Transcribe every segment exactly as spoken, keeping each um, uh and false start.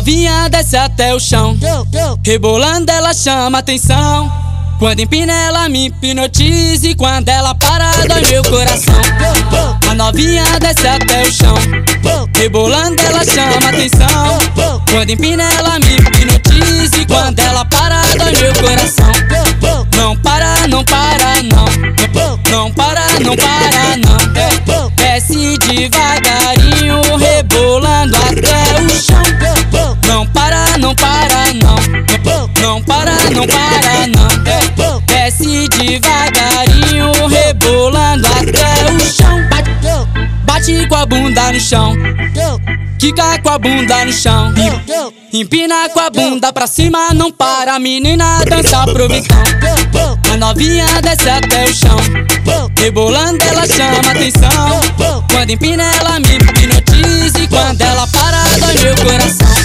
novinha desce até o chão, rebolando ela chama atenção. Quando empina ela me hipnotiza e quando ela para dói meu coração. A novinha desce até o chão, rebolando ela chama atenção. Quando empina ela me hipnotiza e quando ela para dói meu coração. Não para, não para não, não para, não para não. Desce devagarinho, rebolando até o chão. Não para, não para não, não para, não para não. Desce devagarinho, rebolando até o chão. Bate com a bunda no chão, quica com a bunda no chão, empina com a bunda pra cima, não para, a menina dança pro vitão. A novinha desce até o chão, rebolando ela chama atenção. Quando empina ela me hipnotiza e quando ela para dói meu coração.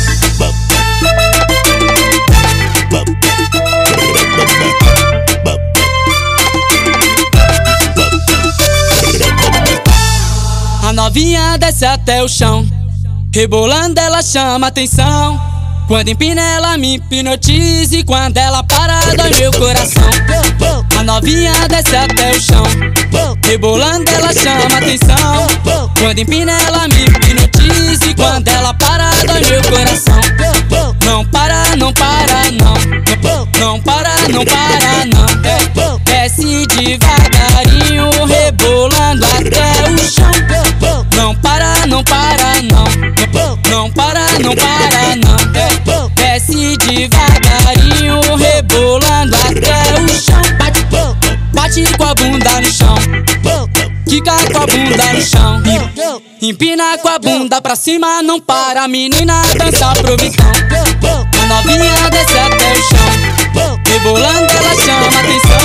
A novinha desce até o chão, rebolando ela chama atenção. Quando empina ela me hipnotiza e quando ela para dói meu coração. A novinha desce até o chão, rebolando ela chama atenção. Quando empina ela me hipnotiza e quando ela para dói meu coração. Não para, não para não, não para, não para não. Desce devagarinho, rebolando até o chão. Não para, não para não, não para, não para não. Desce devagarinho, rebolando até o chão. Bate com a bunda no chão, quica com a bunda no chão, empina com a bunda pra cima, não para, a menina dança pro vitão. A novinha desce até o chão, rebolando ela chama atenção.